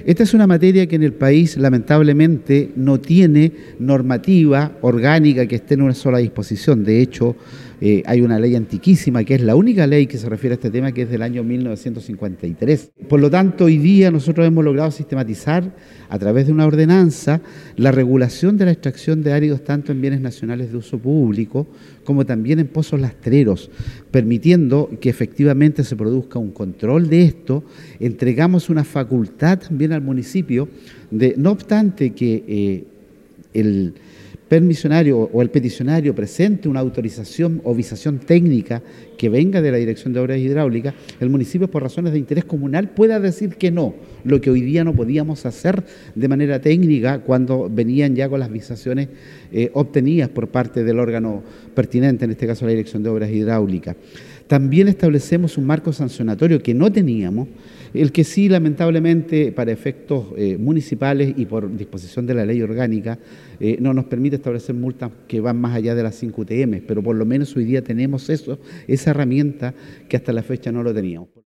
Esta es una materia que en el país lamentablemente no tiene normativa orgánica que esté en una sola disposición. De hecho, hay una ley antiquísima que es la única ley que se refiere a este tema, que es del año 1953. Por lo tanto, hoy día nosotros hemos logrado sistematizar a través de una ordenanza la regulación de la extracción de áridos tanto en bienes nacionales de uso público como también en pozos rastreros, permitiendo que efectivamente se produzca un control de esto. Entregamos una facultad también al municipio, no obstante que el permisionario o el peticionario presente una autorización o visación técnica que venga de la Dirección de Obras Hidráulicas, el municipio por razones de interés comunal pueda decir que no, lo que hoy día no podíamos hacer de manera técnica cuando venían ya con las visaciones obtenidas por parte del órgano pertinente, en este caso la Dirección de Obras Hidráulicas. También establecemos un marco sancionatorio que no teníamos, el que sí, lamentablemente, para efectos municipales y por disposición de la ley orgánica, no nos permite establecer multas que van más allá de las 5 UTM, pero por lo menos hoy día tenemos esa herramienta que hasta la fecha no lo teníamos.